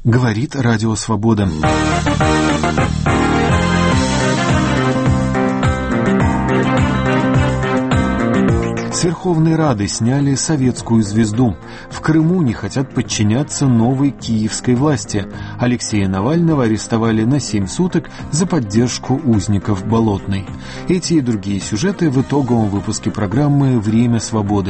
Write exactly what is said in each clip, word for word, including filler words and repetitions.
Говорит Радио Свобода. С Верховной Рады сняли советскую звезду. В Крыму не хотят подчиняться новой киевской власти. Алексея Навального арестовали на семь суток за поддержку узников Болотной. Эти и другие сюжеты в итоговом выпуске программы «Время свободы».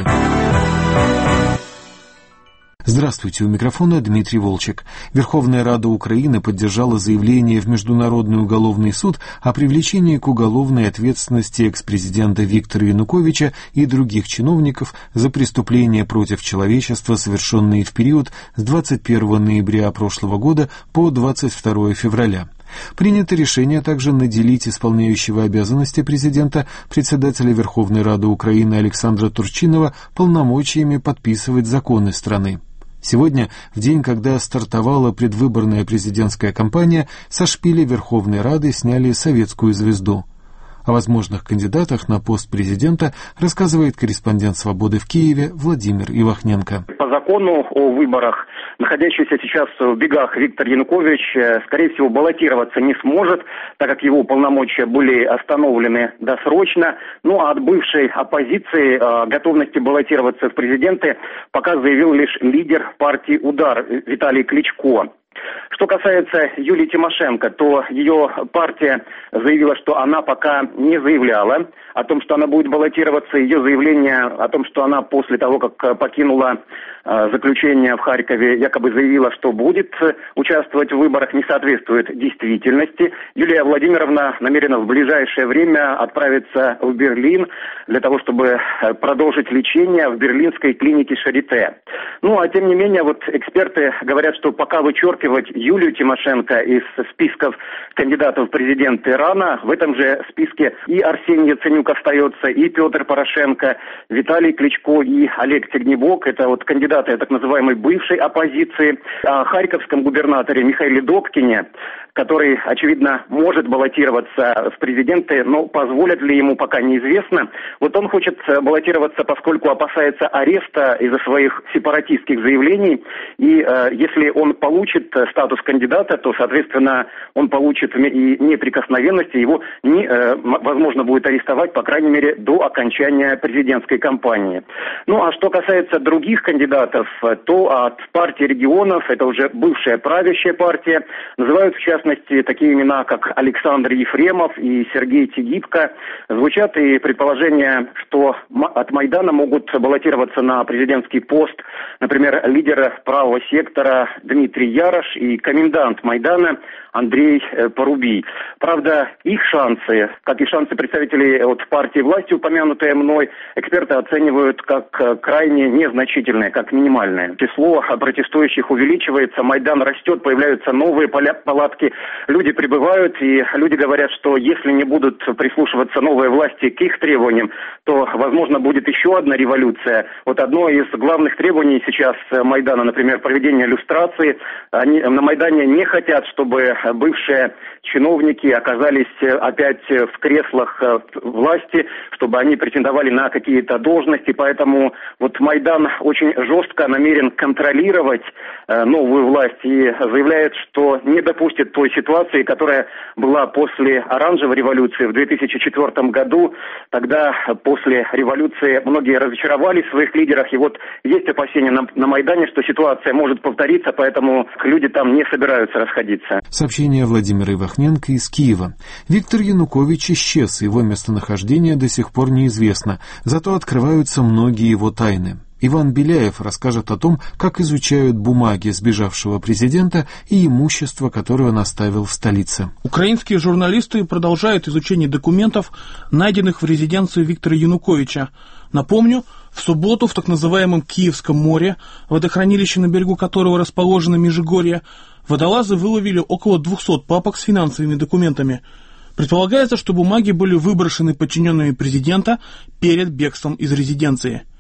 Здравствуйте, у микрофона Дмитрий Волчек. Верховная Рада Украины поддержала заявление в Международный уголовный суд о привлечении к уголовной ответственности экс-президента Виктора Януковича и других чиновников за преступления против человечества, совершенные в период с двадцать первого ноября прошлого года по двадцать второго февраля. Принято решение также наделить исполняющего обязанности президента, председателя Верховной Рады Украины Александра Турчинова, полномочиями подписывать законы страны. Сегодня, в день, когда стартовала предвыборная президентская кампания, со шпиля Верховной Рады сняли советскую звезду. О возможных кандидатах на пост президента рассказывает корреспондент «Свободы» в Киеве Владимир Ивахненко. По закону о выборах находящийся сейчас в бегах Виктор Янукович, скорее всего, баллотироваться не сможет, так как его полномочия были остановлены досрочно. Ну а от бывшей оппозиции э, готовности баллотироваться в президенты пока заявил лишь лидер партии «Удар» Виталий Кличко. Что касается Юлии Тимошенко, то ее партия заявила, что она пока не заявляла о том, что она будет баллотироваться. Ее заявление о том, что она после того, как покинула э, заключение в Харькове, якобы заявила, что будет участвовать в выборах, не соответствует действительности. Юлия Владимировна намерена в ближайшее время отправиться в Берлин для того, чтобы продолжить лечение в берлинской клинике Шарите. Ну, а тем не менее, вот эксперты говорят, что пока вычеркивать Юлию Тимошенко из списков кандидатов в президенты рано. В этом же списке и Арсений Яценюк остается, и Петр Порошенко, Виталий Кличко и Олег Тягнебок. Это вот кандидаты так называемой бывшей оппозиции. О харьковском губернаторе Михаиле Добкине, который, очевидно, может баллотироваться в президенты, но позволят ли ему, пока неизвестно. Вот он хочет баллотироваться, поскольку опасается ареста из-за своих сепаратистских заявлений. И э, если он получит статус кандидата, то, соответственно, он получит и неприкосновенность, и его не, э, возможно будет арестовать, по крайней мере, до окончания президентской кампании. Ну, а что касается других кандидатов, то от партии регионов, это уже бывшая правящая партия, называют в частности такие имена, как Александр Ефремов и Сергей Тегибко. Звучат и предположения, что от Майдана могут баллотироваться на президентский пост, например, лидер правого сектора Дмитрий Ярош и комендант Майдана Андрей Порубий. Правда, их шансы, как и шансы представителей от партии власти, упомянутые мной, эксперты оценивают как крайне незначительные, как минимальные. Число протестующих увеличивается, Майдан растет, появляются новые палатки, люди прибывают, и люди говорят, что если не будут прислушиваться новые власти к их требованиям, то, возможно, будет еще одна революция. Вот одно из главных требований сейчас Майдана, например, проведение люстрации. Они на Майдане не хотят, чтобы бывшие чиновники оказались опять в креслах власти, чтобы они претендовали на какие-то должности. Поэтому вот Майдан очень жестко намерен контролировать новую власть и заявляет, что не допустит той ситуации, которая была после оранжевой революции в две тысячи четвёртом году. Тогда после революции многие разочаровались в своих лидерах. И вот есть опасения на, на Майдане, что ситуация может повториться, поэтому люди там не собираются расходиться. Сообщение Владимира Ивахненко из Киева. Виктор Янукович исчез, его местонахождение до сих пор неизвестно, зато открываются многие его тайны. Иван Беляев расскажет о том, как изучают бумаги сбежавшего президента и имущество, которое он оставил в столице. Украинские журналисты продолжают изучение документов, найденных в резиденции Виктора Януковича. Напомню, в субботу в так называемом Киевском море, водохранилище на берегу которого расположено Межигорье, водолазы выловили около двухсот папок с финансовыми документами. Предполагается, что бумаги были выброшены подчиненными президента перед бегством из резиденции.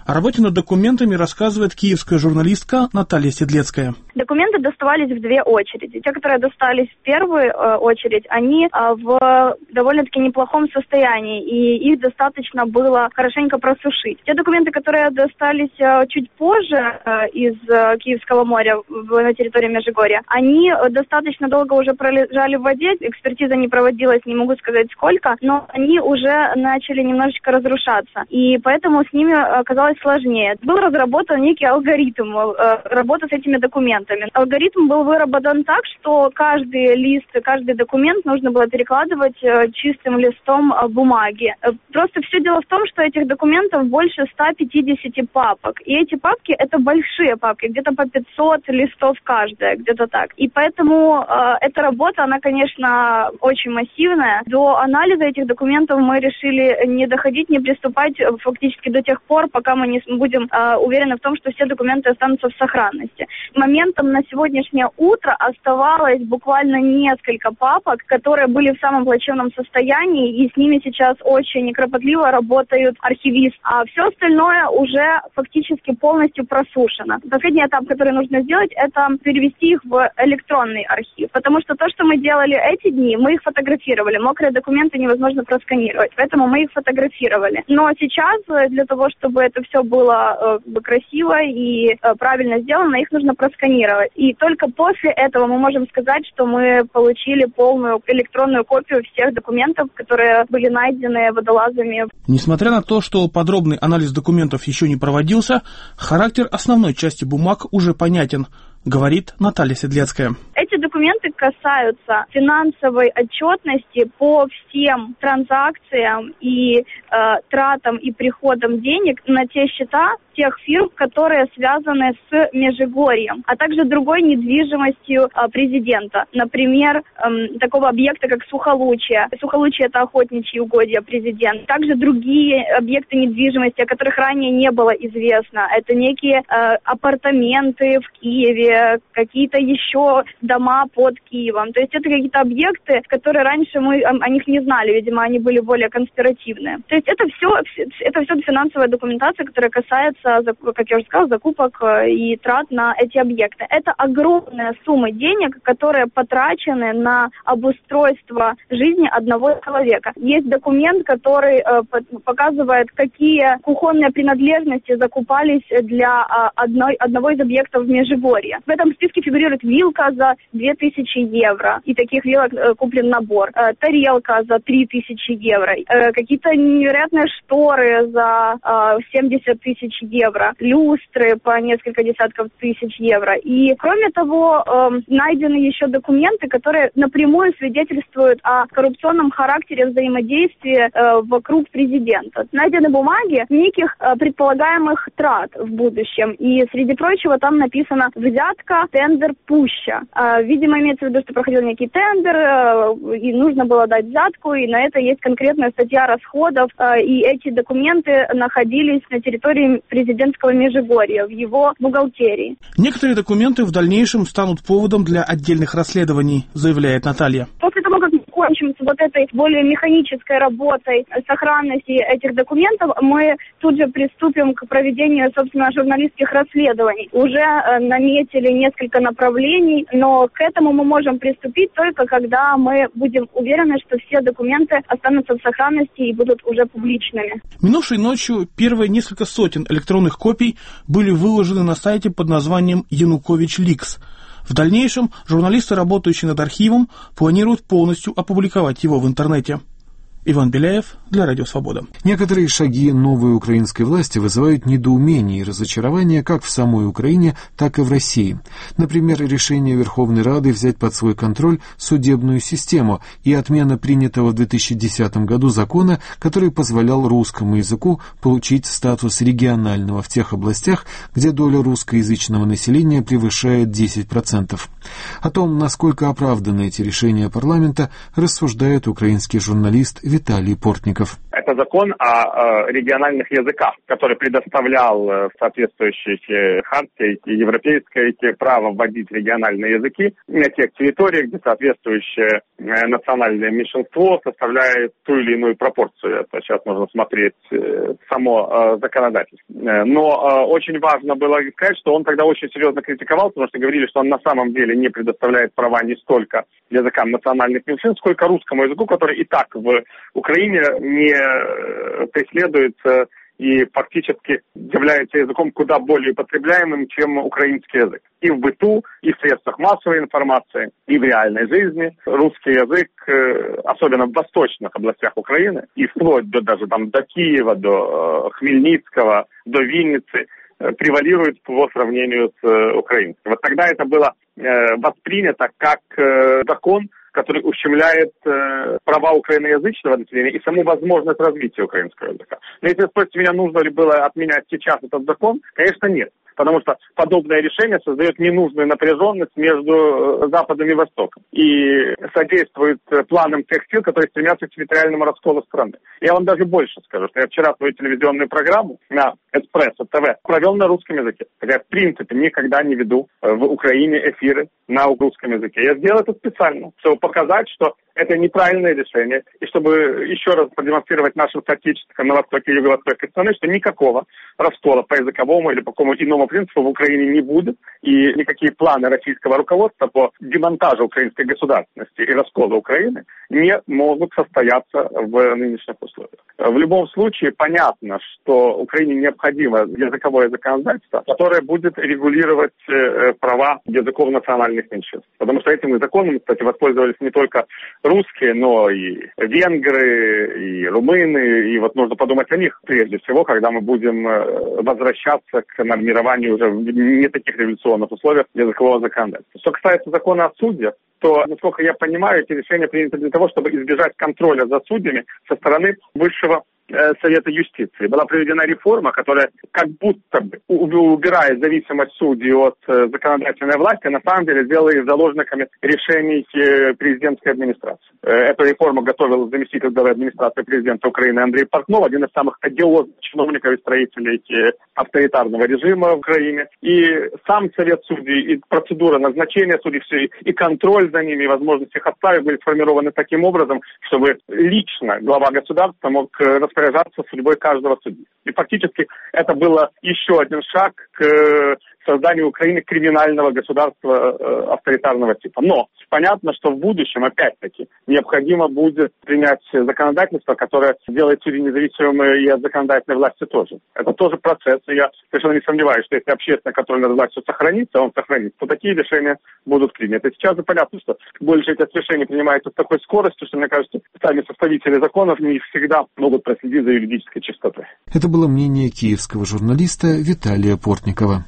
О работе над документами рассказывает киевская журналистка Наталья Седлецкая. Документы доставались в две очереди. Те, которые достались в первую э, очередь, они э, в довольно-таки неплохом состоянии, и их достаточно было хорошенько просушить. Те документы, которые достались э, чуть позже э, из э, Киевского моря в, на территории Межигорья, они э, достаточно долго уже пролежали в воде, экспертиза не проводилась, не могу сказать сколько, но они уже начали немножечко разрушаться, и поэтому с ними оказалось сложнее. Был разработан некий алгоритм э, работы с этими документами. Алгоритм был выработан так, что каждый лист, каждый документ нужно было перекладывать э, чистым листом э, бумаги. Э, просто все дело в том, что этих документов больше ста пятидесяти папок. И эти папки — это большие папки, где-то по пятьсот листов каждая, где-то так. И поэтому э, эта работа, она, конечно, очень массивная. До анализа этих документов мы решили не доходить, не приступать фактически до тех пор, пока мы не будем э, уверены в том, что все документы останутся в сохранности. Моментом на сегодняшнее утро оставалось буквально несколько папок, которые были в самом плачевном состоянии, и с ними сейчас очень кропотливо работают архивисты. А все остальное уже фактически полностью просушено. Последний этап, который нужно сделать, это перевести их в электронный архив. Потому что то, что мы делали эти дни, мы их фотографировали. Мокрые документы невозможно просканировать, поэтому мы их фотографировали. Но сейчас для того, чтобы это все было э, красиво и э, правильно сделано, их нужно просканировать. И только после этого мы можем сказать, что мы получили полную электронную копию всех документов, которые были найдены водолазами. Несмотря на то, что подробный анализ документов еще не проводился, характер основной части бумаг уже понятен, говорит Наталья Седлецкая. Эти документы касаются финансовой отчетности по всем транзакциям и э, тратам и приходам денег на те счета тех фирм, которые связаны с Межигорьем, а также другой недвижимостью э, президента. Например, э, такого объекта, как Сухолучье. Сухолучье — это охотничьи угодья президента. Также другие объекты недвижимости, о которых ранее не было известно. Это некие э, апартаменты в Киеве, какие-то еще дома под Киевом. То есть это какие-то объекты, которые раньше мы о, о них не знали, видимо, они были более конспиративные. То есть это все, это все финансовая документация, которая касается, как я уже сказала, закупок и трат на эти объекты. Это огромная сумма денег, которые потрачены на обустройство жизни одного человека. Есть документ, который э, показывает, какие кухонные принадлежности закупались для э, одной, одного из объектов в Межигорье. В этом списке фигурирует вилка за две тысячи евро, и таких вилок э, куплен набор. Э, тарелка за три тысячи евро. Э, какие-то невероятные шторы за э, семьдесят тысяч евро. Люстры по несколько десятков тысяч евро. И, кроме того, э, найдены еще документы, которые напрямую свидетельствуют о коррупционном характере взаимодействия э, вокруг президента. Найдены бумаги неких э, предполагаемых трат в будущем. И, среди прочего, там написано «взятка, тендер, пуща». Э, видимо, имеется в виду, что проходил некий тендер, э, и нужно было дать взятку, и на это есть конкретная статья расходов, э, и эти документы находились на территории президентского Межигорья, в его бухгалтерии. Некоторые документы в дальнейшем станут поводом для отдельных расследований, заявляет Наталья. После того, как мы кончим с вот этой более механической работой сохранности этих документов, мы тут же приступим к проведению, собственно, журналистских расследований. Уже э, наметили несколько направлений, но к этому мы можем приступить только когда мы будем уверены, что все документы останутся в сохранности и будут уже публичными. Минувшей ночью первые несколько сотен электронных копий были выложены на сайте под названием «Янукович Ликс». В дальнейшем журналисты, работающие над архивом, планируют полностью опубликовать его в интернете. Иван Беляев для Радио Свобода. Некоторые шаги новой украинской власти вызывают недоумение и разочарование как в самой Украине, так и в России. Например, решение Верховной Рады взять под свой контроль судебную систему и отмена принятого в две тысячи десятом году закона, который позволял русскому языку получить статус регионального в тех областях, где доля русскоязычного населения превышает десять процентов. О том, насколько оправданы эти решения парламента, рассуждает украинский журналист Виталий Портников. Это закон о региональных языках, который предоставлял соответствующей хартии европейской право вводить региональные языки на тех территориях, где соответствующее национальное меньшинство составляет ту или иную пропорцию. Это сейчас нужно смотреть само законодательство. Но очень важно было сказать, что он тогда очень серьезно критиковал, потому что говорили, что он на самом деле не предоставляет права не столько языкам национальных меньшинств, сколько русскому языку, который и так в Украине не преследуется и фактически является языком куда более потребляемым, чем украинский язык. И в быту, и в средствах массовой информации, и в реальной жизни русский язык, особенно в восточных областях Украины, и вплоть до даже там до Киева, до Хмельницкого, до Винницы, превалирует по сравнению с украинским. Вот тогда это было воспринято как закон, который ущемляет э, права украиноязычного населения и саму возможность развития украинского языка. Но если спросите меня, нужно ли было отменять сейчас этот закон, конечно, нет. Потому что подобное решение создает ненужную напряженность между Западом и Востоком и содействует планам тех сил, которые стремятся к территориальному расколу страны. Я вам даже больше скажу, что я вчера свою телевизионную программу на Эспрессо ТВ провел на русском языке. Я, в принципе, никогда не веду в Украине эфиры на русском языке. Я сделал это специально, чтобы показать, что это неправильное решение, и чтобы еще раз продемонстрировать нашим соотечественникам на востоке и юго-востоке страны, что никакого раскола по языковому или по какому иному принципу в Украине не будет, и никакие планы российского руководства по демонтажу украинской государственности и расколу Украины не могут состояться в нынешних условиях. В любом случае, понятно, что Украине необходимо языковое законодательство, которое будет регулировать права языков национальных меньшинств. Потому что этим законом, кстати, воспользовались не только русские, но и венгры, и румыны, и вот нужно подумать о них прежде всего, когда мы будем возвращаться к нормированию уже в не таких революционных условиях языкового законодательства. Что касается закона о судьях, то, насколько я понимаю, эти решения приняты для того, чтобы избежать контроля за судьями со стороны высшего Совета юстиции. Была проведена реформа, которая как будто бы, убирая зависимость судей от законодательной власти, на самом деле сделала их заложниками решений президентской администрации. Эту реформу готовил заместитель главы администрации президента Украины Андрей Портнов, один из самых одиозных чиновников и строителей авторитарного режима в Украине. И сам Совет судей, и процедура назначения судей, и контроль за ними, и возможность их отставки были сформированы таким образом, чтобы лично глава государства мог распоряжаться судьбой каждого судьи. И фактически это было еще один шаг к созданию Украины криминального государства э, авторитарного типа. Но понятно, что в будущем, опять-таки, необходимо будет принять законодательство, которое сделает судей независимыми и от законодательной власти тоже. Это тоже процесс, и я совершенно не сомневаюсь, что если общественная контрольная власть сохранится, он сохранится, то такие решения будут приняты. Сейчас же понятно, что больше эти решения принимаются с такой скоростью, что, мне кажется, сами составители законов не всегда могут проследить за юридической чистотой. Это было мнение киевского журналиста Виталия Портникова.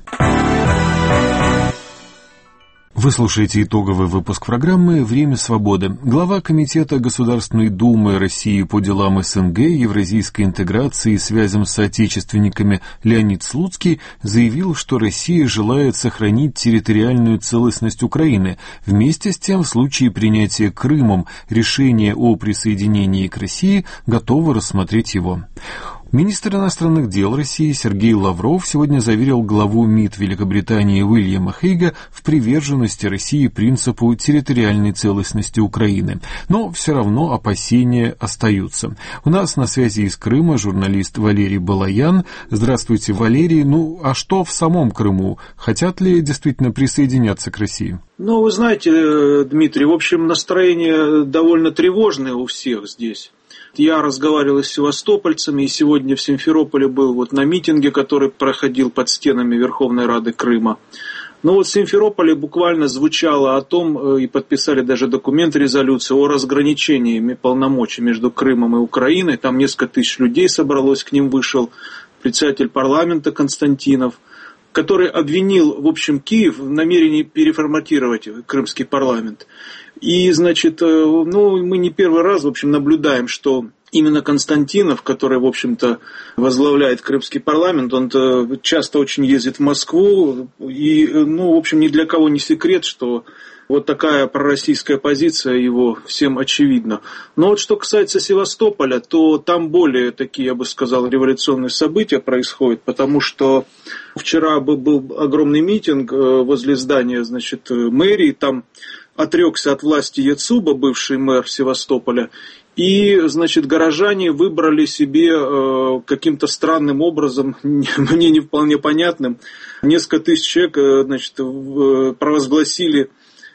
Вы слушаете итоговый выпуск программы «Время свободы». Глава Комитета Государственной Думы России по делам СНГ, евразийской интеграции и связям с соотечественниками Леонид Слуцкий заявил, что Россия желает сохранить территориальную целостность Украины. Вместе с тем, в случае принятия Крымом решения о присоединении к России, готова рассмотреть его. Министр иностранных дел России Сергей Лавров сегодня заверил главу МИД Великобритании Уильяма Хейга в приверженности России принципу территориальной целостности Украины. Но все равно опасения остаются. У нас на связи из Крыма журналист Валерий Балаян. Здравствуйте, Валерий. Ну, а что в самом Крыму? Хотят ли действительно присоединяться к России? Ну, вы знаете, Дмитрий, в общем, настроение довольно тревожное у всех здесь. Я разговаривал с севастопольцами, и сегодня в Симферополе был вот на митинге, который проходил под стенами Верховной Рады Крыма. Но вот в Симферополе буквально звучало о том, и подписали даже документ резолюции о разграничении полномочий между Крымом и Украиной. Там несколько тысяч людей собралось, к ним вышел председатель парламента Константинов, который обвинил, в общем, Киев в намерении переформатировать крымский парламент. И, значит, ну, мы не первый раз, в общем, наблюдаем, что именно Константинов, который, в общем-то, возглавляет крымский парламент, он часто очень ездит в Москву, и, ну, в общем, ни для кого не секрет, что вот такая пророссийская позиция его всем очевидна. Но вот что касается Севастополя, то там более такие, я бы сказал, революционные события происходят, потому что вчера был огромный митинг возле здания, значит, мэрии, там отрекся от власти Яцуба, бывший мэр Севастополя, и, значит, горожане выбрали себе э, каким-то странным образом, мне не вполне понятным, несколько тысяч человек, значит, провозгласили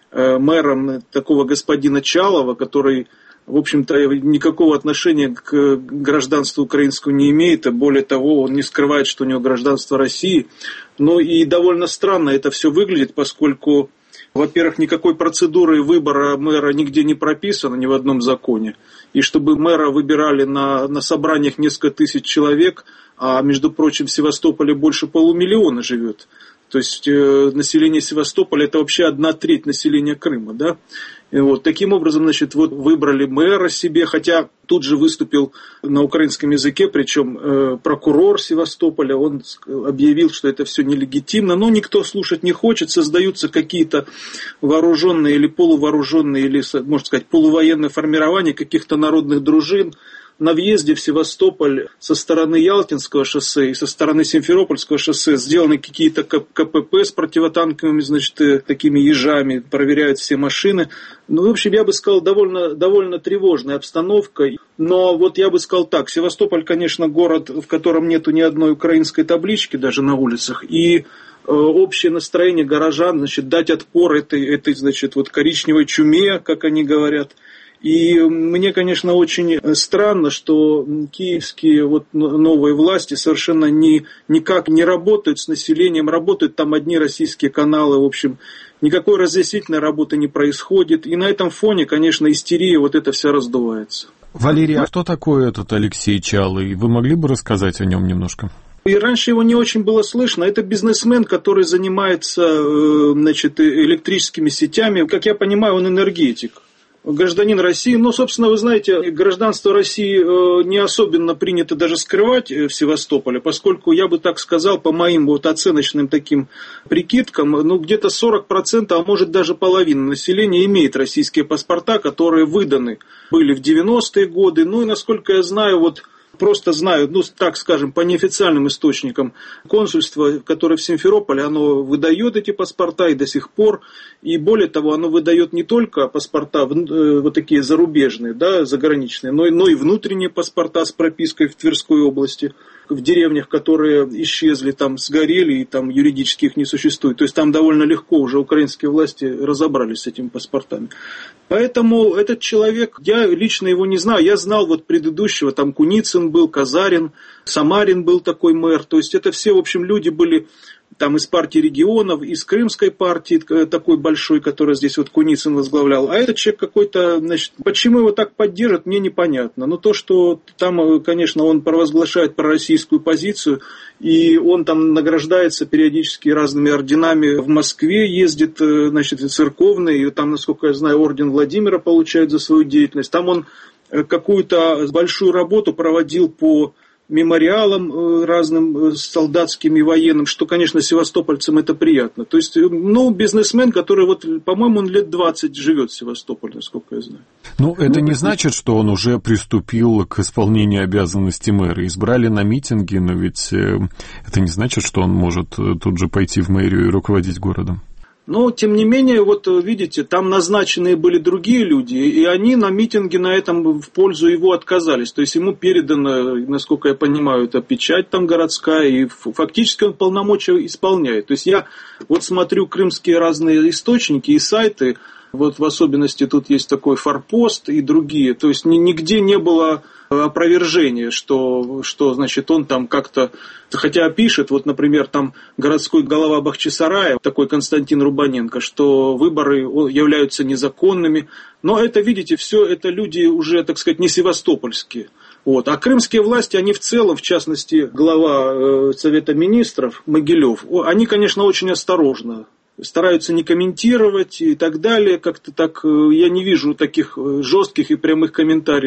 мэром такого господина Чалова, который, в общем-то, никакого отношения к гражданству украинскому не имеет, а более того, он не скрывает, что у него гражданство России. Но и довольно странно это все выглядит, поскольку, во-первых, никакой процедуры выбора мэра нигде не прописано, ни в одном законе. И чтобы мэра выбирали на, на собраниях несколько тысяч человек, а, между прочим, в Севастополе больше полумиллиона живет. То есть э, население Севастополя это вообще одна треть населения Крыма, да. И вот таким образом, значит, вот выбрали мэра себе, хотя тут же выступил на украинском языке, причем э, прокурор Севастополя, он объявил, что это все нелегитимно, но никто слушать не хочет, создаются какие-то вооруженные или полувооруженные, или, можно сказать, полувоенные формирования каких-то народных дружин. На въезде в Севастополь со стороны Ялтинского шоссе и со стороны Симферопольского шоссе сделаны какие-то КПП с противотанковыми, значит, такими ежами, проверяют все машины. Ну, в общем, я бы сказал, довольно, довольно тревожная обстановка. Но вот я бы сказал так, Севастополь, конечно, город, в котором нету ни одной украинской таблички даже на улицах. И э, общее настроение горожан, значит, дать отпор этой, этой, значит, вот коричневой чуме, как они говорят. И мне, конечно, очень странно, что киевские вот новые власти совершенно ни, никак не работают с населением, работают там одни российские каналы, в общем, никакой разъяснительной работы не происходит. И на этом фоне, конечно, истерия вот эта вся раздувается. Валерий, а кто такой этот Алексей Чалый? Вы могли бы рассказать о нем немножко? И раньше его не очень было слышно. Это бизнесмен, который занимается, значит, электрическими сетями. Как я понимаю, он энергетик. Гражданин России, но, собственно, вы знаете, гражданство России не особенно принято даже скрывать в Севастополе, поскольку, я бы так сказал, по моим вот оценочным таким прикидкам, ну, где-то сорок процентов, а может даже половина населения имеет российские паспорта, которые выданы были в девяностые годы, ну и, насколько я знаю, вот просто знаю, ну, так скажем, по неофициальным источникам, консульство, которое в Симферополе, оно выдает эти паспорта и до сих пор, и более того, оно выдает не только паспорта вот такие зарубежные, да, заграничные, но, но и внутренние паспорта с пропиской в Тверской области, в деревнях, которые исчезли, там сгорели, и там юридически их не существует. То есть там довольно легко уже украинские власти разобрались с этими паспортами. Поэтому этот человек, я лично его не знаю, я знал вот предыдущего, там Куницын был, Казарин, Самарин был такой мэр, то есть это все, в общем, люди были там из партии регионов, из крымской партии, такой большой, который здесь вот Куницын возглавлял. А этот человек какой-то, значит, почему его так поддержат, мне непонятно. Но то, что там, конечно, он провозглашает пророссийскую позицию, и он там награждается периодически разными орденами. В Москве ездит, значит, церковный, и там, насколько я знаю, орден Владимира получает за свою деятельность. Там он какую-то большую работу проводил по мемориалам разным солдатским и военным, что, конечно, севастопольцам это приятно. То есть, ну, бизнесмен, который, вот, по-моему, он лет двадцать живет в Севастополе, насколько я знаю. Ну, это не значит, что он уже приступил к исполнению обязанностей мэра. Избрали на митинге, но ведь это не значит, что он может тут же пойти в мэрию и руководить городом. Но, тем не менее, вот видите, там назначенные были другие люди, и они на митинге на этом в пользу его отказались. То есть ему передана, насколько я понимаю, эта печать там городская, и фактически он полномочия исполняет. То есть я вот смотрю крымские разные источники и сайты, вот в особенности тут есть такой Форпост и другие. То есть нигде не было опровержения, что, что значит, он там как-то, хотя пишет, вот, например, там городской голова Бахчисарая, такой Константин Рубаненко, что выборы являются незаконными. Но это, видите, все это люди уже, так сказать, не севастопольские. Вот. А крымские власти, они в целом, в частности, глава э, Совета Министров Могилев, они, конечно, очень осторожно стараются не комментировать и так далее. Как-то так, я не вижу таких жестких и прямых комментариев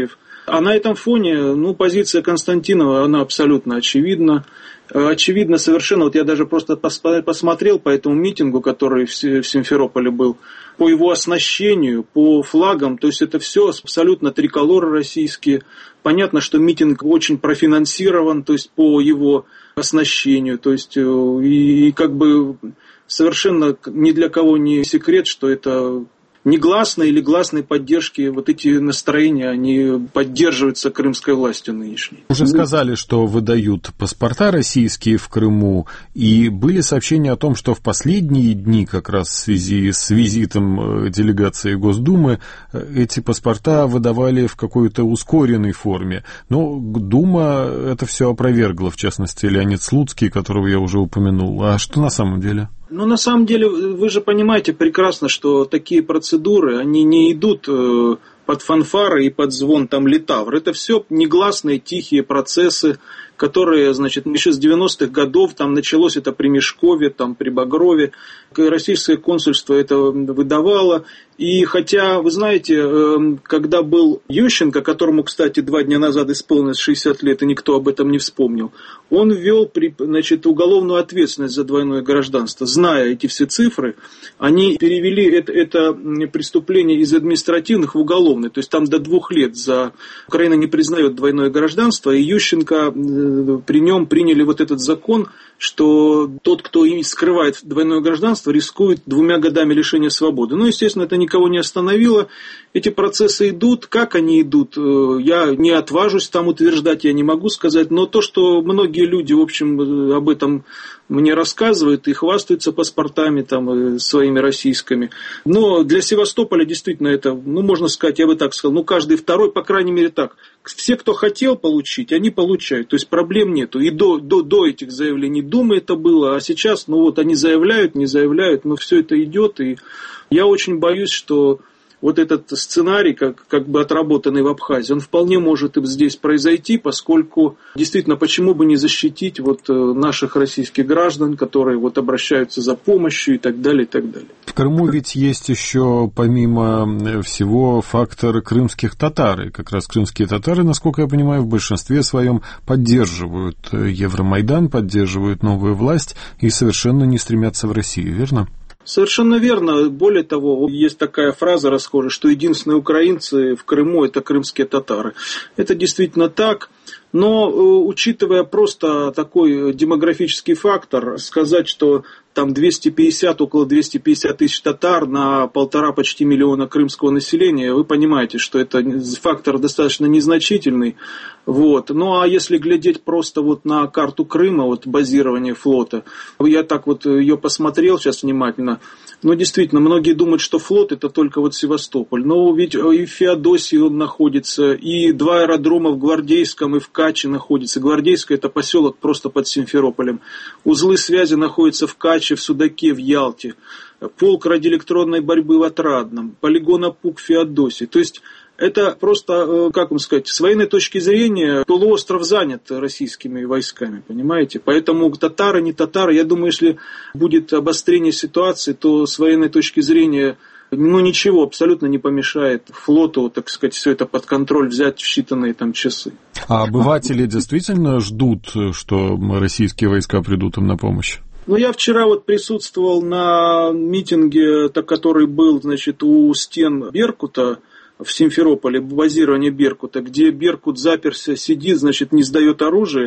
А на этом фоне, ну, позиция Константинова, она абсолютно очевидна. Очевидно совершенно, вот я даже просто посмотрел по этому митингу, который в Симферополе был, по его оснащению, по флагам, то есть это все абсолютно триколоры российские. Понятно, что митинг очень профинансирован, то есть по его оснащению, то есть и, и как бы совершенно ни для кого не секрет, что это негласной или гласной поддержки, вот эти настроения, они поддерживаются крымской властью нынешней. Уже сказали, что выдают паспорта российские в Крыму, и были сообщения о том, что в последние дни, как раз в связи с визитом делегации Госдумы, эти паспорта выдавали в какой-то ускоренной форме. Но Дума это все опровергла, в частности, Леонид Слуцкий, которого я уже упомянул. А что на самом деле? Ну, на самом деле, вы же понимаете прекрасно, что такие процедуры, они не идут под фанфары и под звон там литавр. Это все негласные, тихие процессы, которые, значит, еще с девяностых годов, там началось это при Мешкове, там при Багрове, российское консульство это выдавало. И хотя, вы знаете, когда был Ющенко, которому, кстати, два дня назад исполнилось шестьдесят лет, и никто об этом не вспомнил, он ввел, значит, уголовную ответственность за двойное гражданство. Зная эти все цифры, они перевели это, это преступление из административных в уголовное. То есть там до двух лет за Украина не признает двойное гражданство, и Ющенко при нем приняли вот этот закон, что тот, кто скрывает двойное гражданство, рискует двумя годами лишения свободы. Ну, естественно, это никого не остановило. Эти процессы идут. Как они идут, я не отважусь там утверждать, я не могу сказать. Но то, что многие люди, в общем, об этом мне рассказывают и хвастаются паспортами там, своими российскими. Но для Севастополя действительно это, ну, можно сказать, я бы так сказал, ну, каждый второй, по крайней мере, так. Все, кто хотел получить, они получают. То есть проблем нету. И до, до, до этих заявлений Думы это было, а сейчас, ну, вот они заявляют, не заявляют, но все это идет. И я очень боюсь, что вот этот сценарий, как, как бы отработанный в Абхазии, он вполне может и здесь произойти, поскольку действительно, почему бы не защитить вот наших российских граждан, которые вот обращаются за помощью и так далее, и так далее. В Крыму ведь есть еще, помимо всего, фактор крымских татар. И как раз крымские татары, насколько я понимаю, в большинстве своем поддерживают Евромайдан, поддерживают новую власть и совершенно не стремятся в Россию, верно? Совершенно верно. Более того, есть такая фраза расхожая, что единственные украинцы в Крыму – это крымские татары. Это действительно так. Но, учитывая просто такой демографический фактор, сказать, что там двести пятьдесят, около двухсот пятидесяти тысяч татар на полтора почти миллиона крымского населения, вы понимаете, что это фактор достаточно незначительный. Вот. Ну а если глядеть просто вот на карту Крыма, вот базирование флота, я так вот ее посмотрел сейчас внимательно, но действительно, многие думают, что флот это только вот Севастополь. Но ведь и в Феодосии он находится, и два аэродрома в Гвардейском и в Каче находятся. Гвардейское это поселок просто под Симферополем. Узлы связи находятся в Каче, в Судаке, в Ялте. Полк радиоэлектронной борьбы в Отрадном. Полигон Апук в Феодосии. То есть это просто, как вам сказать, с военной точки зрения полуостров занят российскими войсками, понимаете? Поэтому татары, не татары, я думаю, если будет обострение ситуации, то с военной точки зрения, ну, ничего абсолютно не помешает флоту, так сказать, все это под контроль взять в считанные там часы. А обыватели действительно ждут, что российские войска придут им на помощь? Ну, я вчера вот присутствовал на митинге, который был, значит, у стен Беркута, в Симферополе, базирование Беркута, где Беркут заперся, сидит, значит, не сдает оружие,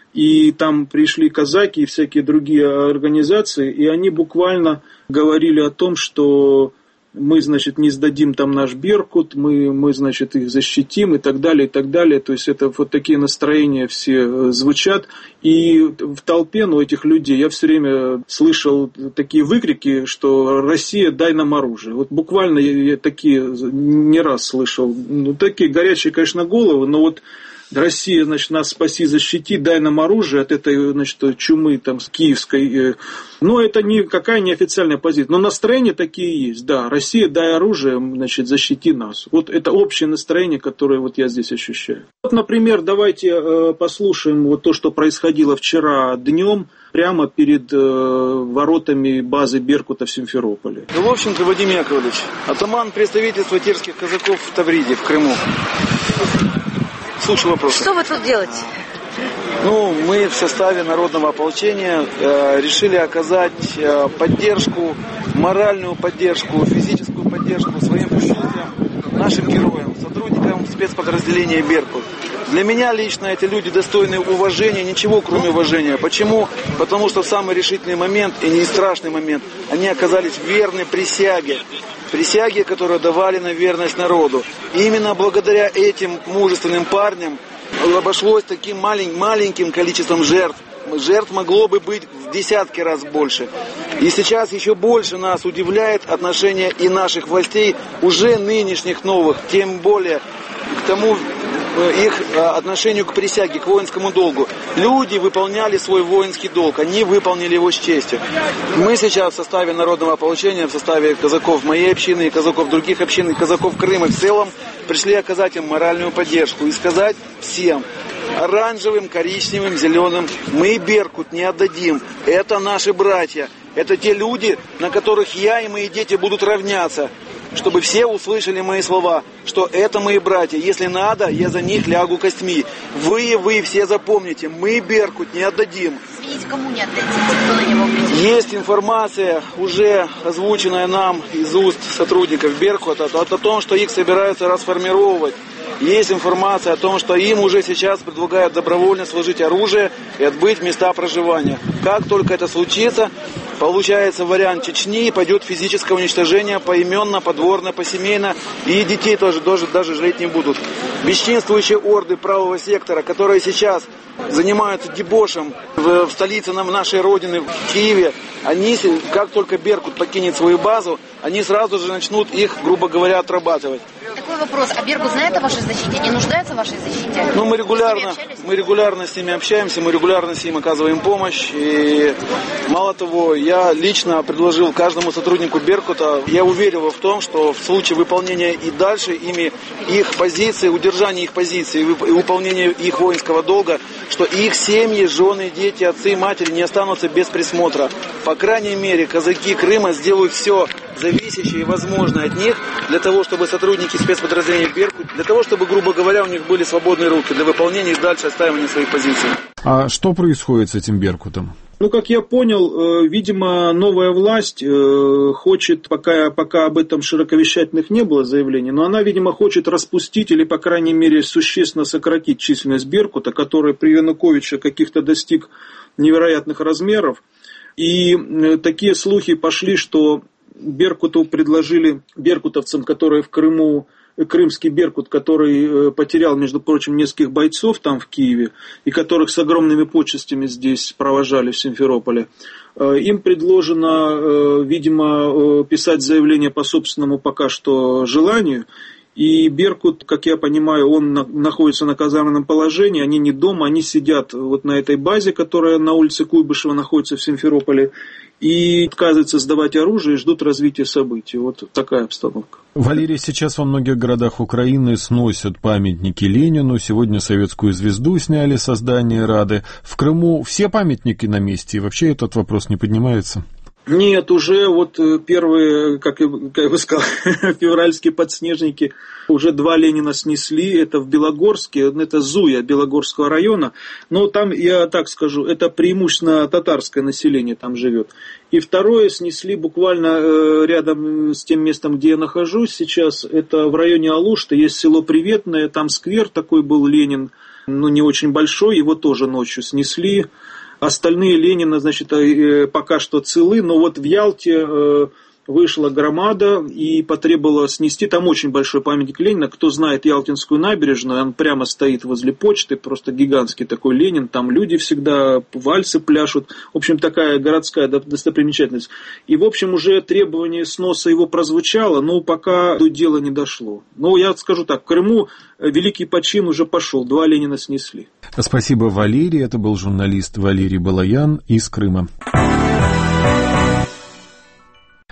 и там пришли казаки и всякие другие организации, и они буквально говорили о том, что мы, значит, не сдадим там наш Беркут, мы, мы, значит, их защитим и так далее, и так далее. То есть это вот такие настроения все звучат. И в толпе, ну, этих людей я все время слышал такие выкрики, что «Россия, дай нам оружие». Вот буквально я, я такие не раз слышал. Ну, такие горячие, конечно, головы, но вот Россия, значит, нас спаси, защити, дай нам оружие от этой, значит, чумы там киевской. Но это никакая не официальная позиция. Но настроения такие есть, да. Россия, дай оружие, значит, защити нас. Вот это общее настроение, которое вот я здесь ощущаю. Вот, например, давайте послушаем вот то, что происходило вчера днем, прямо перед воротами базы Беркута в Симферополе. Головченко Вадим Яковлевич, атаман представительства терских казаков в Тавриде, в Крыму. Слушаю вопрос. Что вы тут делаете? Ну, мы в составе народного ополчения э, решили оказать э, поддержку, моральную поддержку, физическую поддержку своим друзьям, нашим героям, сотрудникам спецподразделения «Беркут». Для меня лично эти люди достойны уважения, ничего кроме уважения. Почему? Потому что в самый решительный момент и не страшный момент они оказались верны присяге. Присяге, которую давали на верность народу. И именно благодаря этим мужественным парням обошлось таким малень, маленьким количеством жертв. Жертв могло бы быть в десятки раз больше. И сейчас еще больше нас удивляет отношение и наших властей, уже нынешних новых, тем более к тому их отношению к присяге, к воинскому долгу. Люди выполняли свой воинский долг, они выполнили его с честью. Мы сейчас в составе народного ополчения, в составе казаков моей общины, казаков других общин, и казаков Крыма в целом, пришли оказать им моральную поддержку и сказать всем: оранжевым, коричневым, зеленым мы «Беркут» не отдадим. Это наши братья. Это те люди, на которых я и мои дети будут равняться. Чтобы все услышали мои слова, что это мои братья. Если надо, я за них лягу костьми. Вы и вы все запомните, мы «Беркут» не отдадим. Извините, кому не отдадите? Кто на него придет? Есть информация, уже озвученная нам из уст сотрудников «Беркута», о том, что их собираются расформировать. Есть информация о том, что им уже сейчас предлагают добровольно сложить оружие и отбыть места проживания. Как только это случится, получается вариант Чечни, пойдет физическое уничтожение поименно, подворно, посемейно, и детей тоже, тоже даже жалеть не будут. Бесчинствующие орды правого сектора, которые сейчас занимаются дебошем в, в столице нам, нашей родины, в Киеве, они, как только «Беркут» покинет свою базу, они сразу же начнут их, грубо говоря, отрабатывать. Такой вопрос. А «Беркут» знает о вашей защите? Не нуждается в вашей защите? Ну, мы регулярно, мы регулярно с ними общаемся, мы регулярно с ним оказываем помощь. И мало того, я лично предложил каждому сотруднику «Беркута», я уверил его в том, что в случае выполнения и дальше ими их позиции, удержания их позиции и выполнения их воинского долга, что их семьи, жены, дети, отцы, матери не останутся без присмотра. По крайней мере, казаки Крыма сделают все зависящее и возможное от них, для того, чтобы сотрудники спецподразделения «Беркут», для того, чтобы, грубо говоря, у них были свободные руки для выполнения и дальше отстаивания своих позиций. А что происходит с этим «Беркутом»? Ну, как я понял, видимо, новая власть хочет, пока, пока об этом широковещательных не было заявлений, но она, видимо, хочет распустить или, по крайней мере, существенно сократить численность «Беркута», который при Януковиче каких-то достиг невероятных размеров. И такие слухи пошли, что «Беркуту» предложили, беркутовцам, которые в Крыму, крымский «Беркут», который потерял, между прочим, нескольких бойцов там в Киеве, и которых с огромными почестями здесь провожали в Симферополе, им предложено, видимо, писать заявление по собственному пока что желанию. И «Беркут», как я понимаю, он на, находится на казарменном положении, они не дома, они сидят вот на этой базе, которая на улице Куйбышева находится в Симферополе, и отказываются сдавать оружие и ждут развития событий. Вот такая обстановка. Валерий, сейчас во многих городах Украины сносят памятники Ленину, сегодня советскую звезду сняли со здания Рады. В Крыму все памятники на месте, и вообще этот вопрос не поднимается? Нет, уже вот первые, как я бы сказал, февральские подснежники, уже два Ленина снесли, это в Белогорске, это Зуя Белогорского района, но там, я так скажу, это преимущественно татарское население там живет. И второе снесли буквально рядом с тем местом, где я нахожусь сейчас, это в районе Алушты, есть село Приветное, там сквер такой был Ленин, но не очень большой, его тоже ночью снесли. Остальные Ленина, значит, пока что целы, но вот в Ялте вышла громада и потребовала снести, там очень большой памятник Ленина, кто знает Ялтинскую набережную, он прямо стоит возле почты, просто гигантский такой Ленин, там люди всегда вальсы пляшут, в общем, такая городская достопримечательность. И, в общем, уже требование сноса его прозвучало, но пока до дела не дошло. Но я скажу так, в Крыму великий почин уже пошел, два Ленина снесли. Спасибо, Валерий, это был журналист Валерий Балаян из Крыма.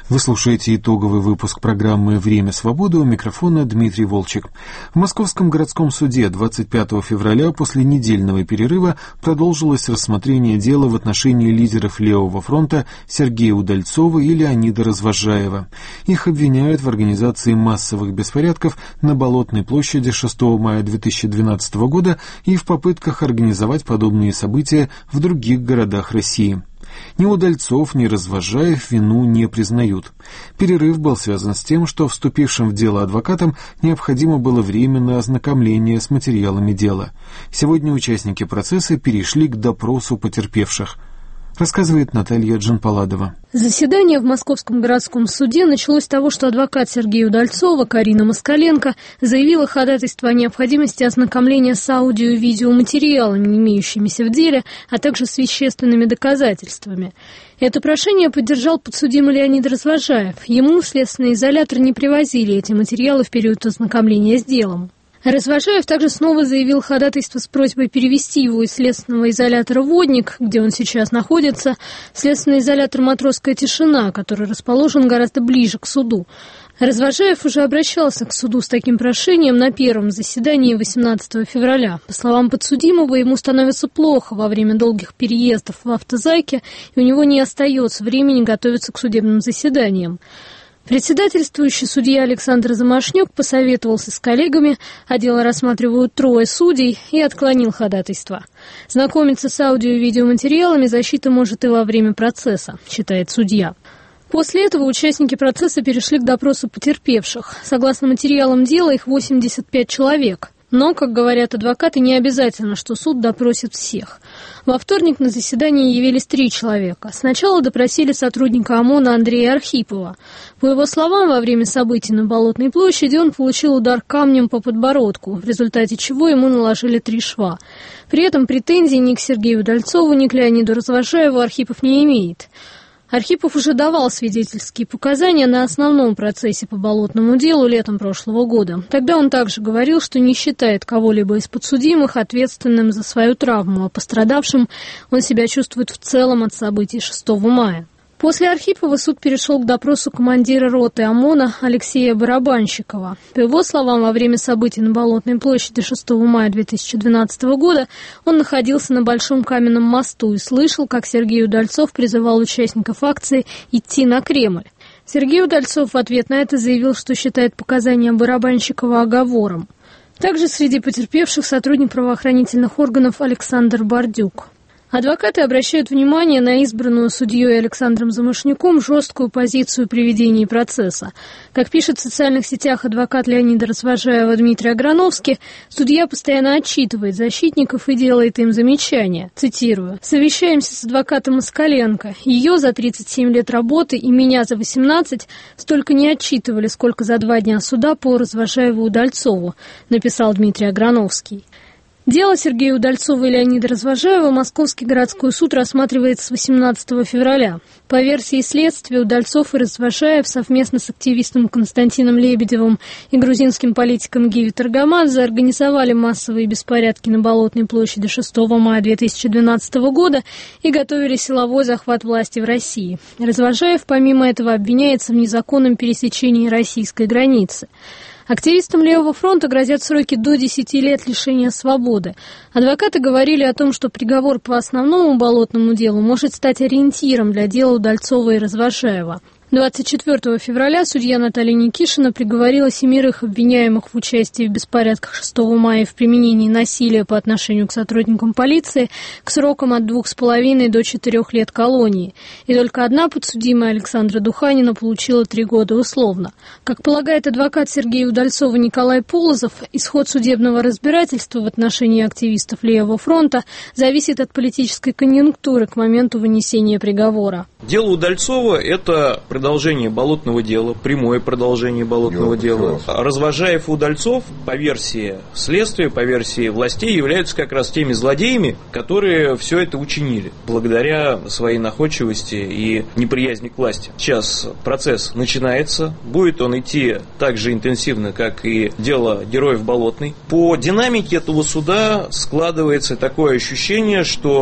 Вы слушаете итоговый выпуск программы «Время свободы», у микрофона Дмитрий Волчек. В Московском городском суде двадцать пятого февраля после недельного перерыва продолжилось рассмотрение дела в отношении лидеров Левого фронта Сергея Удальцова и Леонида Развозжаева. Их обвиняют в организации массовых беспорядков на Болотной площади шестого мая две тысячи двенадцатого года и в попытках организовать подобные события в других городах России. Ни Удальцов, ни Развозжаев вину не признают. Перерыв был связан с тем, что вступившим в дело адвокатам необходимо было время на ознакомление с материалами дела. Сегодня участники процесса перешли к допросу потерпевших. Рассказывает Наталья Джанпаладова. Заседание в Московском городском суде началось с того, что адвокат Сергея Удальцова Карина Москаленко заявила ходатайство о необходимости ознакомления с аудио- и видеоматериалами, имеющимися в деле, а также с вещественными доказательствами. Это прошение поддержал подсудимый Леонид Развозжаев. Ему в следственный изолятор не привозили эти материалы в период ознакомления с делом. Развозжаев также снова заявил ходатайство с просьбой перевести его из следственного изолятора «Водник», где он сейчас находится, в следственный изолятор «Матросская тишина», который расположен гораздо ближе к суду. Развозжаев уже обращался к суду с таким прошением на первом заседании восемнадцатого февраля. По словам подсудимого, ему становится плохо во время долгих переездов в автозаке, и у него не остается времени готовиться к судебным заседаниям. Председательствующий судья Александр Замашнюк посоветовался с коллегами, а дело рассматривают трое судей, и отклонил ходатайство. Знакомиться с аудио- и видеоматериалами защита может и во время процесса, считает судья. После этого участники процесса перешли к допросу потерпевших. Согласно материалам дела, их восемьдесят пять человек. Но, как говорят адвокаты, не обязательно, что суд допросит всех. Во вторник на заседание явились три человека. Сначала допросили сотрудника ОМОНа Андрея Архипова. По его словам, во время событий на Болотной площади он получил удар камнем по подбородку, в результате чего ему наложили три шва. При этом претензий ни к Сергею Удальцову, ни к Леониду Развозжаеву Архипов не имеет. Архипов уже давал свидетельские показания на основном процессе по болотному делу летом прошлого года. Тогда он также говорил, что не считает кого-либо из подсудимых ответственным за свою травму, а пострадавшим он себя чувствует в целом от событий шестого мая. После Архипова суд перешел к допросу командира роты ОМОНа Алексея Барабанщикова. По его словам, во время событий на Болотной площади шестого мая две тысячи двенадцатого года он находился на Большом каменном мосту и слышал, как Сергей Удальцов призывал участников акции идти на Кремль. Сергей Удальцов в ответ на это заявил, что считает показания Барабанщикова оговором. Также среди потерпевших сотрудник правоохранительных органов Александр Бордюк. Адвокаты обращают внимание на избранную судьей Александром Замашнюком жесткую позицию при ведении процесса. Как пишет в социальных сетях адвокат Леонида Развозжаева Дмитрий Аграновский, судья постоянно отчитывает защитников и делает им замечания. Цитирую. «Совещаемся с адвокатом Москаленко. Ее за тридцать семь лет работы и меня за восемнадцать столько не отчитывали, сколько за два дня суда по Развозжаеву Удальцову», написал Дмитрий Аграновский. Дело Сергея Удальцова и Леонида Развозжаева Московский городской суд рассматривает с восемнадцатого февраля. По версии следствия, Удальцов и Развозжаев совместно с активистом Константином Лебедевым и грузинским политиком Гиви Таргамадзе организовали массовые беспорядки на Болотной площади шестого мая две тысячи двенадцатого года и готовили силовой захват власти в России. Развозжаев, помимо этого, обвиняется в незаконном пересечении российской границы. Активистам Левого фронта грозят сроки до десяти лет лишения свободы. Адвокаты говорили о том, что приговор по основному болотному делу может стать ориентиром для дела Удальцова и Развозжаева. двадцать четвёртого февраля судья Наталья Никишина приговорила семерых обвиняемых в участии в беспорядках шестого мая в применении насилия по отношению к сотрудникам полиции к срокам от двух с половиной до четырех лет колонии. И только одна подсудимая, Александра Духанина, получила три года условно. Как полагает адвокат Сергея Удальцова Николай Полозов, исход судебного разбирательства в отношении активистов Левого фронта зависит от политической конъюнктуры к моменту вынесения приговора. Дело Удальцова – это продолжение болотного дела, прямое продолжение болотного дела. Развозжаев и Удальцов, по версии следствия, по версии властей, являются как раз теми злодеями, которые все это учинили, благодаря своей находчивости и неприязни к власти. Сейчас процесс начинается, будет он идти так же интенсивно, как и дело героев Болотной. По динамике этого суда складывается такое ощущение, что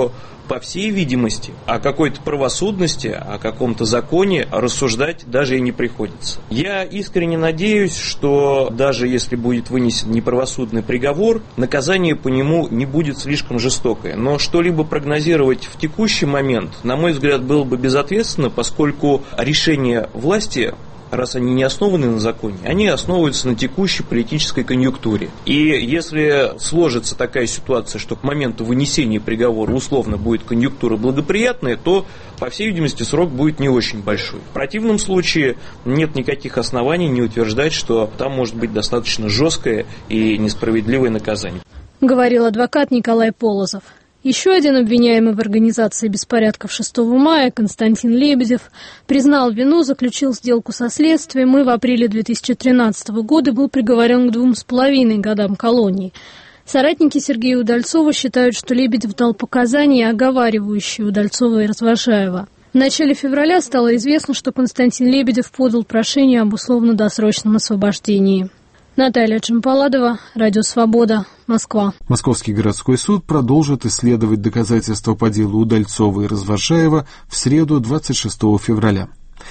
по всей видимости, о какой-то правосудности, о каком-то законе рассуждать даже и не приходится. Я искренне надеюсь, что даже если будет вынесен неправосудный приговор, наказание по нему не будет слишком жестокое. Но что-либо прогнозировать в текущий момент, на мой взгляд, было бы безответственно, поскольку решения власти, раз они не основаны на законе, они основываются на текущей политической конъюнктуре. И если сложится такая ситуация, что к моменту вынесения приговора условно будет конъюнктура благоприятная, то, по всей видимости, срок будет не очень большой. В противном случае нет никаких оснований не утверждать, что там может быть достаточно жесткое и несправедливое наказание. Говорил адвокат Николай Полозов. Еще один обвиняемый в организации беспорядков шестого мая, Константин Лебедев, признал вину, заключил сделку со следствием и в апреле две тысячи тринадцатого года был приговорен к двум с половиной годам колонии. Соратники Сергея Удальцова считают, что Лебедев дал показания, оговаривающие Удальцова и Развожаева. В начале февраля стало известно, что Константин Лебедев подал прошение об условно-досрочном освобождении. Наталья Чемпаладова, Радио Свобода, Москва. Московский городской суд продолжит исследовать доказательства по делу Удальцова и Развожаева в среду, двадцать шестого февраля.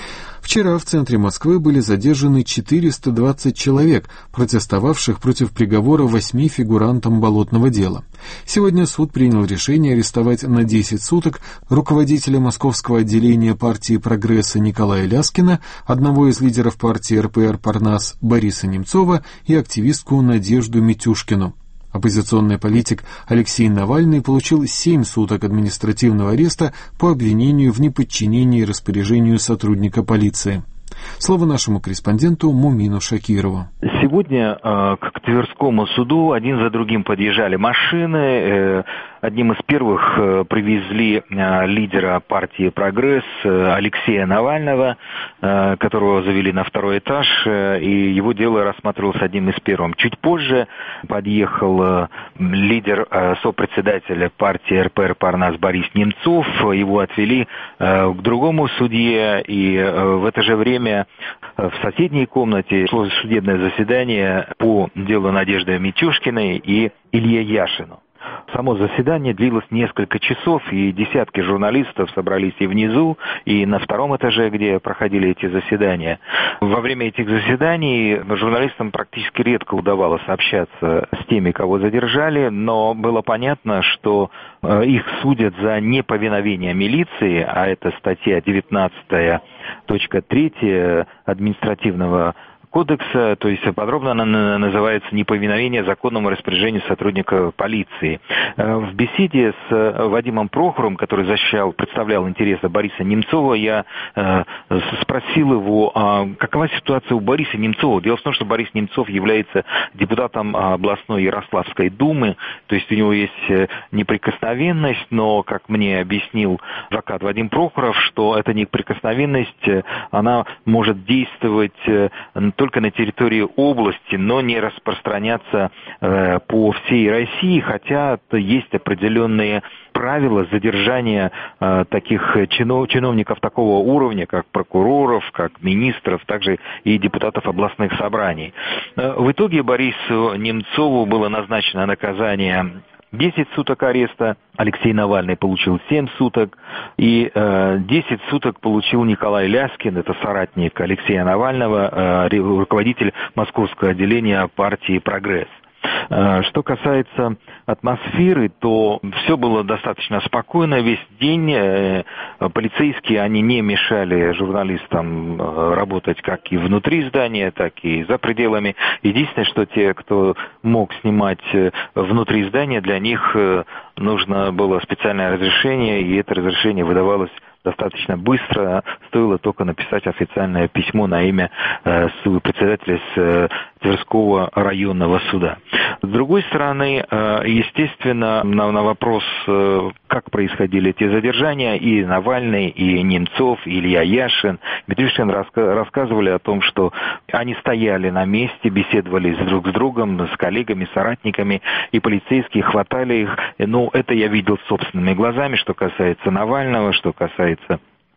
Вчера в центре Москвы были задержаны четыреста двадцать человек, протестовавших против приговора восьми фигурантам болотного дела. Сегодня суд принял решение арестовать на десять суток руководителя московского отделения партии «Прогресса» Николая Ляскина, одного из лидеров партии эр пэ эр «Парнас» Бориса Немцова и активистку Надежду Митюшкину. Оппозиционный политик Алексей Навальный получил семь суток административного ареста по обвинению в неподчинении распоряжению сотрудника полиции. Слово нашему корреспонденту Мумину Шакирову. Сегодня э, к Тверскому суду один за другим подъезжали машины. Э, одним из первых э, привезли э, лидера партии «Прогресс» э, Алексея Навального, э, которого завели на второй этаж, э, и его дело рассматривалось одним из первых. Чуть позже подъехал э, лидер, э, сопредседателя партии эр пэ эр «Парнас» Борис Немцов. Его отвели э, к другому судье, и э, в это же время в соседней комнате шло судебное заседание по делу Надежды Митюшкиной и Илье Яшину. Само заседание длилось несколько часов, и десятки журналистов собрались и внизу, и на втором этаже, где проходили эти заседания. Во время этих заседаний журналистам практически редко удавалось общаться с теми, кого задержали, но было понятно, что их судят за неповиновение милиции, а это статья девятнадцатая точка три административного кодекса, то есть подробно она называется «Неповиновение законному распоряжению сотрудника полиции». В беседе с Вадимом Прохоровым, который защищал, представлял интересы Бориса Немцова, я спросил его, а какова ситуация у Бориса Немцова. Дело в том, что Борис Немцов является депутатом областной Ярославской думы, то есть у него есть неприкосновенность, но, как мне объяснил адвокат Вадим Прохоров, что эта неприкосновенность, она может действовать только на территории области, но не распространяться э, по всей России, хотя есть определенные правила задержания э, таких чинов, чиновников такого уровня, как прокуроров, как министров, также и депутатов областных собраний. Э, в итоге Борису Немцову было назначено наказание десять суток ареста, Алексей Навальный получил семь суток, и э, десять суток получил Николай Ляскин, это соратник Алексея Навального, э, руководитель московского отделения партии «Прогресс». Что касается атмосферы, то все было достаточно спокойно весь день. Полицейские, они не мешали журналистам работать как и внутри здания, так и за пределами. Единственное, что те, кто мог снимать внутри здания, для них нужно было специальное разрешение, и это разрешение выдавалось достаточно быстро, стоило только написать официальное письмо на имя э, председателя с, э, Тверского районного суда. С другой стороны, э, естественно, на, на вопрос, э, как происходили эти задержания, и Навальный, и Немцов, и Илья Яшин, Митюшкин раска- рассказывали о том, что они стояли на месте, беседовали друг с другом, с коллегами, соратниками, и полицейские хватали их. Ну, это я видел собственными глазами, что касается Навального, что касается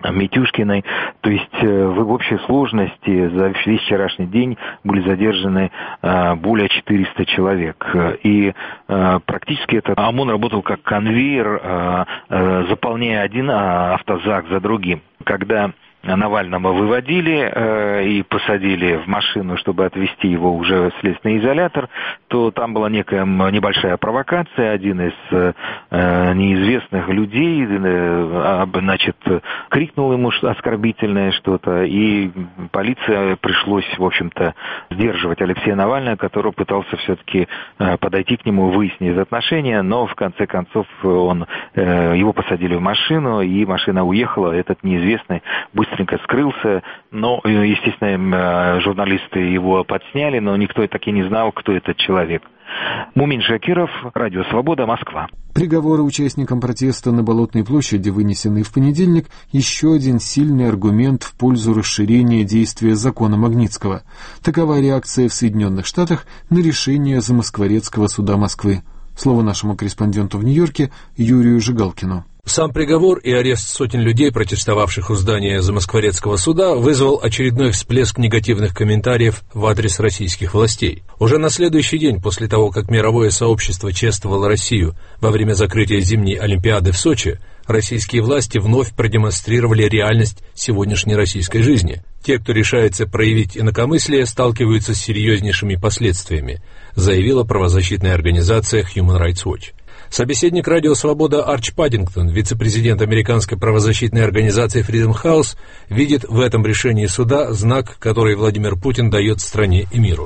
Митюшкиной. То есть в общей сложности за весь вчерашний день были задержаны более четырёхсот человек. И практически это ОМОН работал как конвейер, заполняя один автозак за другим. Когда Навального выводили э, и посадили в машину, чтобы отвезти его уже в следственный изолятор, то там была некая небольшая провокация. Один из э, неизвестных людей, э, значит, крикнул ему оскорбительное что-то, и полиция пришлось, в общем-то, сдерживать Алексея Навального, который пытался все-таки э, подойти к нему, выяснить отношения, но в конце концов он, э, его посадили в машину, и машина уехала. Этот неизвестный быстро скрылся, но, естественно, журналисты его подсняли, но никто так и не знал, кто этот человек. Мумин Шакиров, Радио Свобода, Москва. Приговоры участникам протеста на Болотной площади, вынесенные в понедельник, еще один сильный аргумент в пользу расширения действия закона Магнитского. Такова реакция в Соединенных Штатах на решение Замоскворецкого суда Москвы. Слово нашему корреспонденту в Нью-Йорке Юрию Жигалкину. Сам приговор и арест сотен людей, протестовавших у здания Замоскворецкого суда, вызвал очередной всплеск негативных комментариев в адрес российских властей. Уже на следующий день после того, как мировое сообщество чествовало Россию во время закрытия зимней Олимпиады в Сочи, российские власти вновь продемонстрировали реальность сегодняшней российской жизни. Те, кто решается проявить инакомыслие, сталкиваются с серьезнейшими последствиями, заявила правозащитная организация Human Rights Watch. Собеседник Радио Свобода Арч Паддингтон, вице-президент американской правозащитной организации Freedom House, видит в этом решении суда знак, который Владимир Путин дает стране и миру.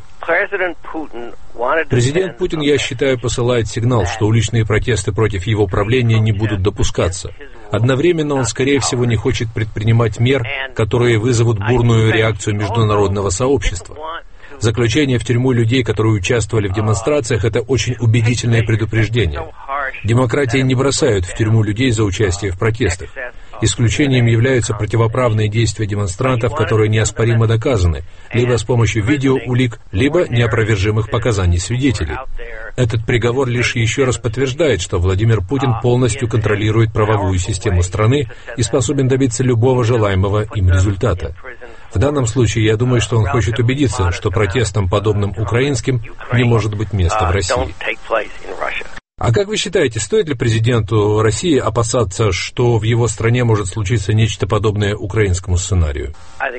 Президент Путин, я считаю, посылает сигнал, что уличные протесты против его правления не будут допускаться. Одновременно он, скорее всего, не хочет предпринимать мер, которые вызовут бурную реакцию международного сообщества. Заключение в тюрьму людей, которые участвовали в демонстрациях, это очень убедительное предупреждение. Демократии не бросают в тюрьму людей за участие в протестах. Исключением являются противоправные действия демонстрантов, которые неоспоримо доказаны, либо с помощью видеоулик, либо неопровержимых показаний свидетелей. Этот приговор лишь еще раз подтверждает, что Владимир Путин полностью контролирует правовую систему страны и способен добиться любого желаемого им результата. В данном случае я думаю, что он хочет убедиться, что протестам, подобным украинским, не может быть места в России. А как вы считаете, стоит ли президенту России опасаться, что в его стране может случиться нечто подобное украинскому сценарию?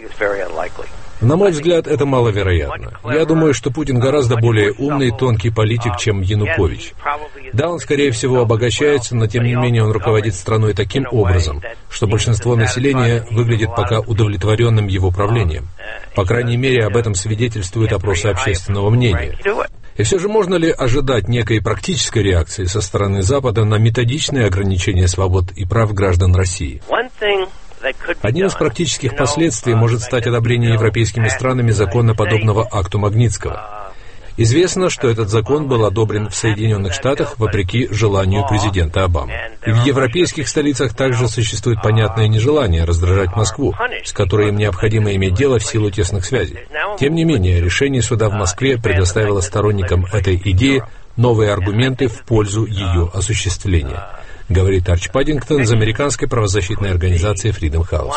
На мой взгляд, это маловероятно. Я думаю, что Путин гораздо более умный и тонкий политик, чем Янукович. Да, он, скорее всего, обогащается, но тем не менее он руководит страной таким образом, что большинство населения выглядит пока удовлетворенным его правлением. По крайней мере, об этом свидетельствуют опросы общественного мнения. И все же можно ли ожидать некой практической реакции со стороны Запада на методичные ограничения свобод и прав граждан России? Одним из практических последствий может стать одобрение европейскими странами закона, подобного акту Магнитского. Известно, что этот закон был одобрен в Соединенных Штатах вопреки желанию президента Обамы. И в европейских столицах также существует понятное нежелание раздражать Москву, с которой им необходимо иметь дело в силу тесных связей. Тем не менее, решение суда в Москве предоставило сторонникам этой идеи новые аргументы в пользу ее осуществления, говорит Арч Паддингтон из американской правозащитной организации Freedom House.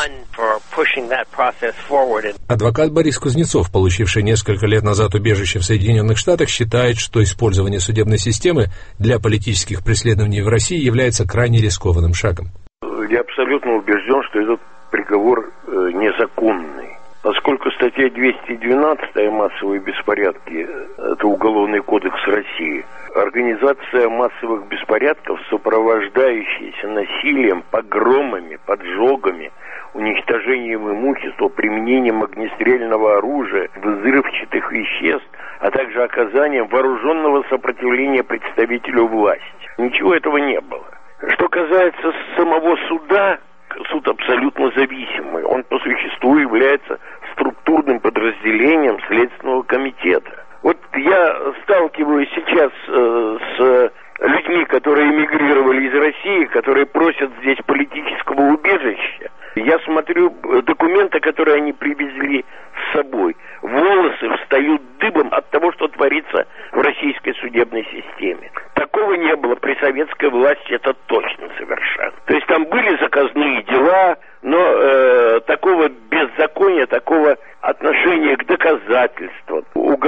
Адвокат Борис Кузнецов, получивший несколько лет назад убежище в Соединенных Штатах, считает, что использование судебной системы для политических преследований в России является крайне рискованным шагом. Я абсолютно убежден, что этот приговор э, незаконный. Поскольку статья двести двенадцать «Массовые беспорядки» — это Уголовный кодекс России, организация массовых беспорядков, сопровождающаяся насилием, погромами, поджогами, уничтожением имущества, применением огнестрельного оружия, взрывчатых веществ, а также оказанием вооруженного сопротивления представителю власти. Ничего этого не было. Что касается самого суда, суд абсолютно зависимый. Он по существу является структурным подразделением Следственного комитета. Вот я сталкиваюсь сейчас э, с людьми, которые эмигрировали из России, которые просят здесь политического убежища. Я смотрю документы, которые они привезли с собой. Волосы встают дыбом от того, что творится в российской судебной системе. Такого не было при советской власти, это точно совершенно. То есть там были заказные дела, но э, вмешательства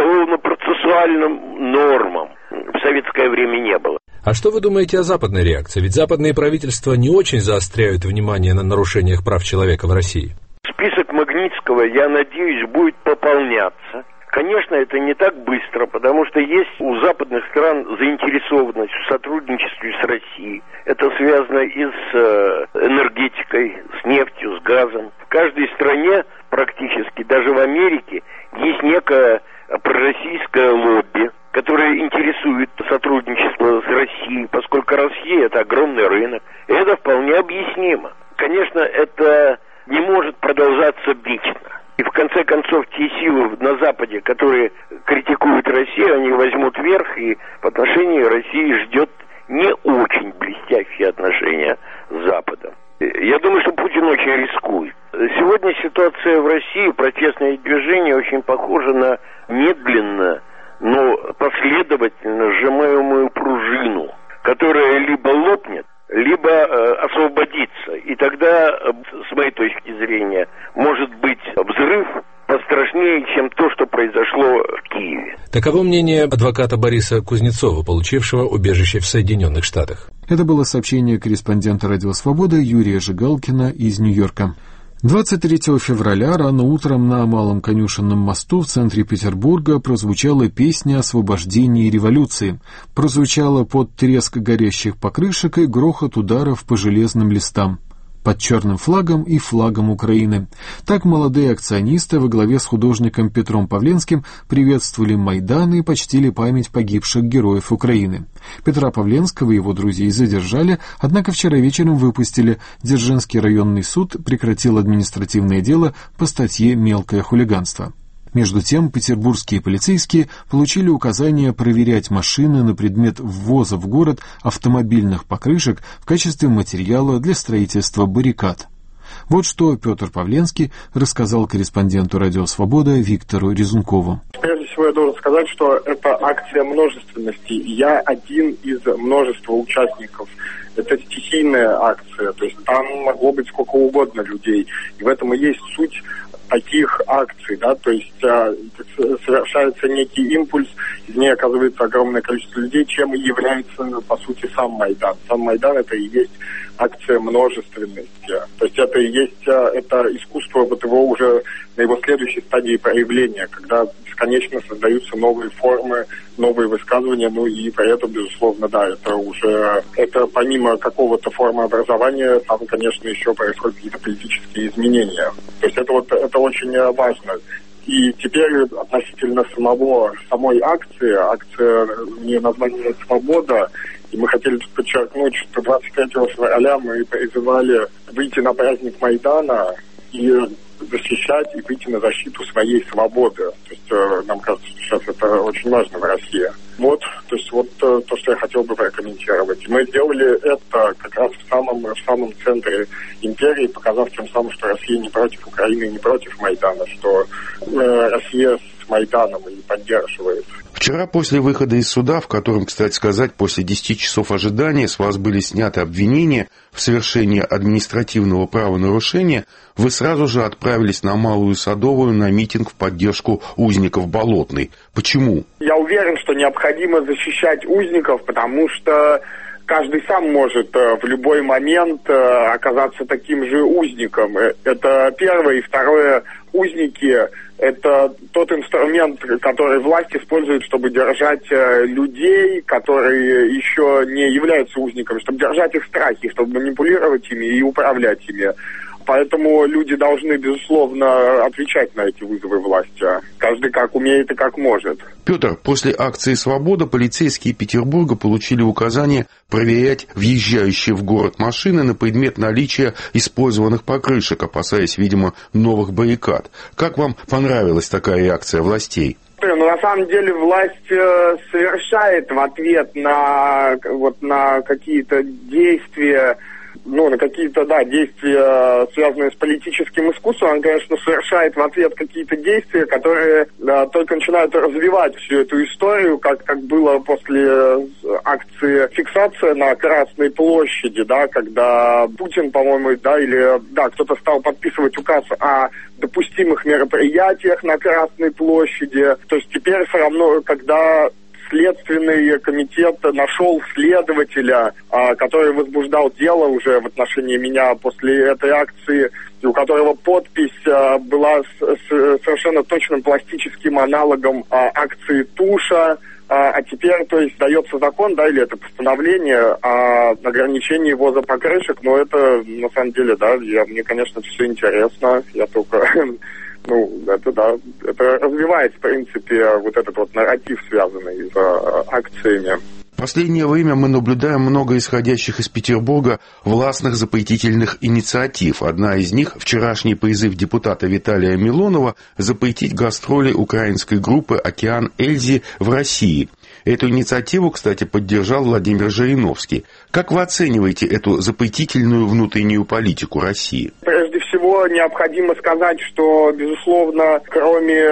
уголовно-процессуальным нормам в советское время не было. А что вы думаете о западной реакции? Ведь западные правительства не очень заостряют внимание на нарушениях прав человека в России. Список Магнитского, я надеюсь, будет пополняться. Конечно, это не так быстро, потому что есть у западных стран заинтересованность в сотрудничестве с Россией. Это связано и с энергетикой, с нефтью, с газом. В каждой стране практически, даже в Америке, есть некое пророссийское лобби, которое интересует сотрудничество с Россией, поскольку Россия – это огромный рынок. И это вполне объяснимо. Конечно, это не может продолжаться вечно. И в конце концов те силы на Западе, которые критикуют Россию, они возьмут верх, и в отношении России ждет не очень блестящие отношения с Западом. Я думаю, что Путин очень рискует. Сегодня ситуация в России, протестное движение, очень похоже на медленно, но последовательно сжимаемую пружину, которая либо лопнет, либо э, освободиться. И тогда, с моей точки зрения, может быть взрыв пострашнее, чем то, что произошло в Киеве. Таково мнение адвоката Бориса Кузнецова, получившего убежище в Соединенных Штатах. Это было сообщение корреспондента «Радио Свобода» Юрия Жигалкина из Нью-Йорка. двадцать третьего февраля рано утром на Малом Конюшенном мосту в центре Петербурга прозвучала песня освобождения и революции. Прозвучала под треск горящих покрышек и грохот ударов по железным листам. Под черным флагом и флагом Украины. Так молодые акционисты во главе с художником Петром Павленским приветствовали Майдан и почтили память погибших героев Украины. Петра Павленского и его друзей задержали, однако вчера вечером выпустили. Дзержинский районный суд прекратил административное дело по статье «Мелкое хулиганство». Между тем, петербургские полицейские получили указание проверять машины на предмет ввоза в город автомобильных покрышек в качестве материала для строительства баррикад. Вот что Петр Павленский рассказал корреспонденту «Радио Свобода» Виктору Резункову. Прежде всего, я должен сказать, что это акция множественности. Я один из множества участников. Это стихийная акция, то есть там могло быть сколько угодно людей. И в этом и есть суть таких акций, да, то есть а, совершается некий импульс, из нее оказывается огромное количество людей, чем и является, по сути, сам Майдан. Сам Майдан — это и есть акция множественности. То есть это и есть а, это искусство вот его уже на его следующей стадии проявления, когда бесконечно создаются новые формы, новые высказывания, ну и при этом, безусловно, да, это уже, это помимо какого-то формообразования, там, конечно, еще происходят какие-то политические изменения. То есть это вот, это очень важно. И теперь относительно самого, самой акции, акция, у нее название «Свобода», и мы хотели тут подчеркнуть, что двадцать третьего февраля мы призывали выйти на праздник Майдана и защищать и выйти на защиту своей свободы. То есть э, нам кажется, что сейчас это очень важно в России. Вот, то есть вот э, то, что я хотел бы прокомментировать. И мы сделали это как раз в самом, в самом центре империи, показав тем самым, что Россия не против Украины, не против Майдана, что э, Россия с Майданом и поддерживает. Вчера после выхода из суда, в котором, кстати сказать, после десяти часов ожидания с вас были сняты обвинения в совершении административного правонарушения, вы сразу же отправились на Малую Садовую на митинг в поддержку узников Болотной. Почему? Я уверен, что необходимо защищать узников, потому что каждый сам может в любой момент оказаться таким же узником. Это первое. И второе, узники – это тот инструмент, который власть использует, чтобы держать людей, которые еще не являются узниками, чтобы держать их в страхе, чтобы манипулировать ими и управлять ими. Поэтому люди должны, безусловно, отвечать на эти вызовы власти. Каждый как умеет и как может. Петр, после акции «Свобода» полицейские Петербурга получили указание проверять въезжающие в город машины на предмет наличия использованных покрышек, опасаясь, видимо, новых баррикад. Как вам понравилась такая реакция властей? Ну, на самом деле, власть э, совершает в ответ на, вот, на какие-то действия ну, на какие-то, да, действия, связанные с политическим искусством, он, конечно, совершает в ответ какие-то действия, которые да, только начинают развивать всю эту историю, как, как было после акции «Фиксация» на Красной площади, да, когда Путин, по-моему, да, или, да, кто-то стал подписывать указ о допустимых мероприятиях на Красной площади. То есть теперь все равно, когда Следственный комитет нашел следователя, а, который возбуждал дело уже в отношении меня после этой акции, у которого подпись а, была с, с совершенно точным пластическим аналогом а, акции Туша. А, а теперь, то есть, дается закон, да, или это постановление о ограничении ввоза покрышек, но это, на самом деле, да, я, мне, конечно, все интересно, я только... Ну, это да, это развивает, в принципе, вот этот вот нарратив, связанный с а, акциями. В последнее время мы наблюдаем много исходящих из Петербурга властных запретительных инициатив. Одна из них – вчерашний призыв депутата Виталия Милонова запретить гастроли украинской группы «Океан Эльзи» в России. Эту инициативу, кстати, поддержал Владимир Жириновский. Как вы оцениваете эту запретительную внутреннюю политику России? Прежде всего, необходимо сказать, что, безусловно, кроме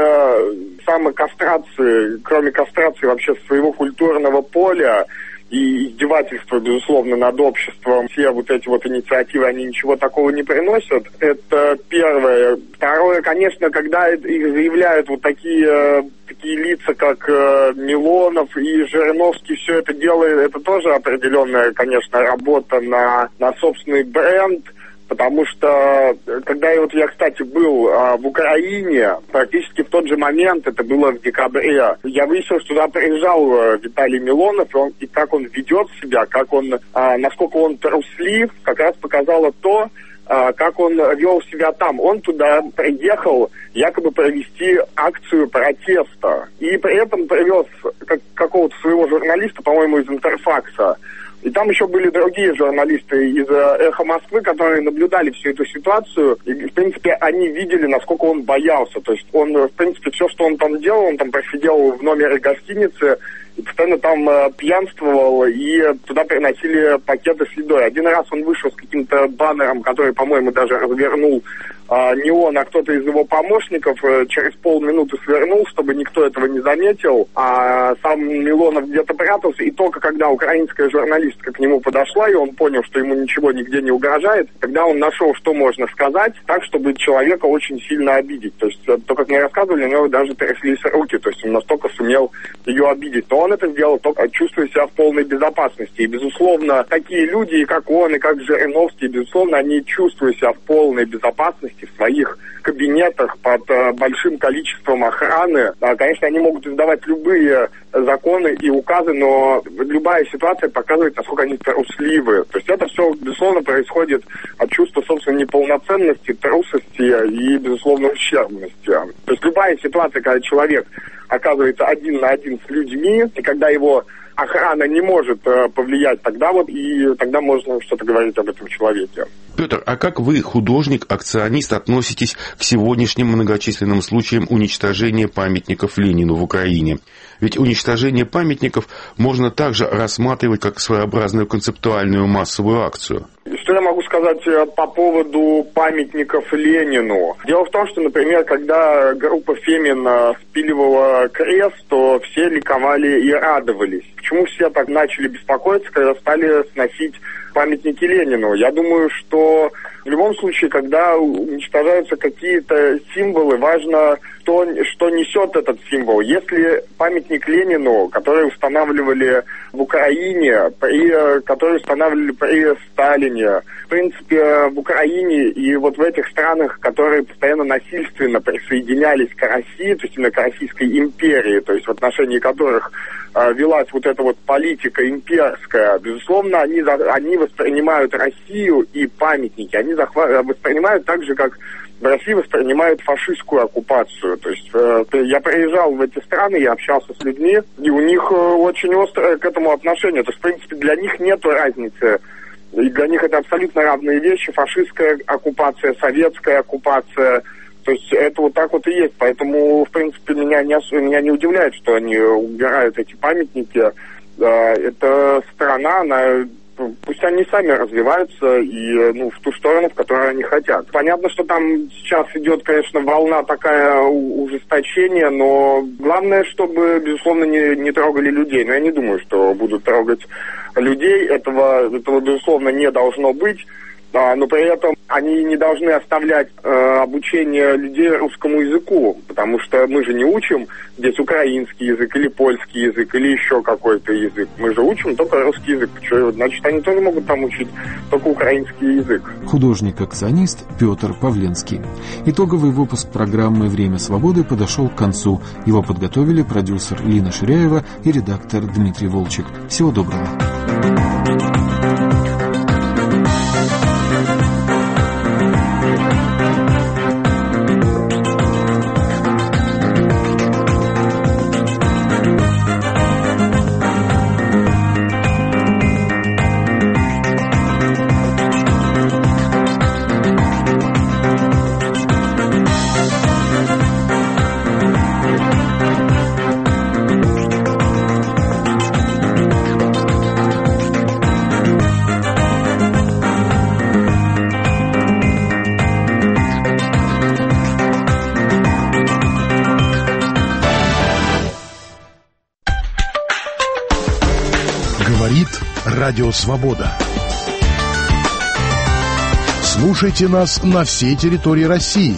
самокастрации, кроме кастрации вообще своего культурного поля и издевательства, безусловно, над обществом, все вот эти вот инициативы, они ничего такого не приносят. Это первое. Второе, конечно, когда их заявляют вот такие, такие лица, как Милонов и Жириновский, все это делает, это тоже определенная, конечно, работа на, на собственный бренд. Потому что, когда вот я, кстати, был а, в Украине, практически в тот же момент, это было в декабре, я выяснил, что туда приезжал Виталий Милонов, и, он, и как он ведет себя, как он, а, насколько он труслив, как раз показало то, а, как он вел себя там. Он туда приехал якобы провести акцию протеста, и при этом привез как, какого-то своего журналиста, по-моему, из Интерфакса. И там еще были другие журналисты из «Эхо Москвы», которые наблюдали всю эту ситуацию. И, в принципе, они видели, насколько он боялся. То есть он, в принципе, все, что он там делал, он там просидел в номере гостиницы и постоянно там э, пьянствовал, и туда приносили пакеты с едой. Один раз он вышел с каким-то баннером, который, по-моему, даже развернул э, не он, а кто-то из его помощников, э, через полминуты свернул, чтобы никто этого не заметил, а сам Милонов где-то прятался, и только когда украинская журналистка к нему подошла, и он понял, что ему ничего нигде не угрожает, тогда он нашел, что можно сказать, так, чтобы человека очень сильно обидеть. То есть, то, как мне рассказывали, у него даже тряслись руки, то есть он настолько сумел ее обидеть. Но он это сделал только чувствуя себя в полной безопасности. И, безусловно, такие люди, как он, и как Жириновский, безусловно, они чувствуют себя в полной безопасности в своих кабинетах под э, большим количеством охраны. А, конечно, они могут издавать любые законы и указы, но любая ситуация показывает, насколько они трусливы. То есть это все, безусловно, происходит от чувства собственной неполноценности, трусости и, безусловно, ущербности. То есть любая ситуация, когда человек оказывается один на один с людьми, и когда его охрана не может э, повлиять, тогда вот и тогда можно что-то говорить об этом человеке. Петр, а как вы, художник, акционист, относитесь к сегодняшним многочисленным случаям уничтожения памятников Ленину в Украине? Ведь уничтожение памятников можно также рассматривать как своеобразную концептуальную массовую акцию. Что я могу сказать по поводу памятников Ленину? Дело в том, что, например, когда группа «Фемин» спиливала крест, то все ликовали и радовались. Почему все так начали беспокоиться, когда стали сносить памятники Ленину? Я думаю, что в любом случае, когда уничтожаются какие-то символы, важно, что, что несет этот символ. Если памятник Ленину, который устанавливали в Украине, при, который устанавливали при Сталине, в принципе, в Украине и вот в этих странах, которые постоянно насильственно присоединялись к России, то есть именно к Российской империи, то есть в отношении которых э, велась вот эта вот политика имперская, безусловно, они, они воспринимают Россию и памятники, они захва- воспринимают так же, как в России воспринимают фашистскую оккупацию. То есть э, я приезжал в эти страны, я общался с людьми, и у них э, очень острое к этому отношение. То есть, в принципе, для них нет разницы. И для них это абсолютно равные вещи. Фашистская оккупация, советская оккупация. То есть это вот так вот и есть. Поэтому, в принципе, меня не, меня не удивляет, что они убирают эти памятники. Э, эта страна, она Пусть они сами развиваются и ну, в ту сторону, в которую они хотят. Понятно, что там сейчас идет, конечно, волна такая ужесточения, но главное, чтобы, безусловно, не, не трогали людей. Но я не думаю, что будут трогать людей. Этого, этого безусловно, не должно быть. Но при этом они не должны оставлять э, обучение людей русскому языку, потому что мы же не учим здесь украинский язык или польский язык или еще какой-то язык. Мы же учим только русский язык. Почему? Значит, они тоже могут там учить только украинский язык. Художник-акционист Петр Павленский. Итоговый выпуск программы «Время свободы» подошел к концу. Его подготовили продюсер Лина Ширяева и редактор Дмитрий Волчек. Всего доброго. Радио «Свобода». Слушайте нас на всей территории России.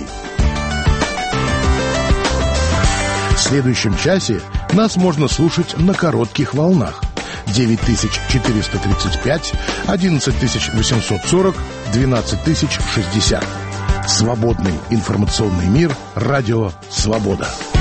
В следующем часе нас можно слушать на коротких волнах. девять тысяч четыреста тридцать пять, одиннадцать тысяч восемьсот сорок, двенадцать тысяч шестьдесят. Свободный информационный мир. Радио «Свобода».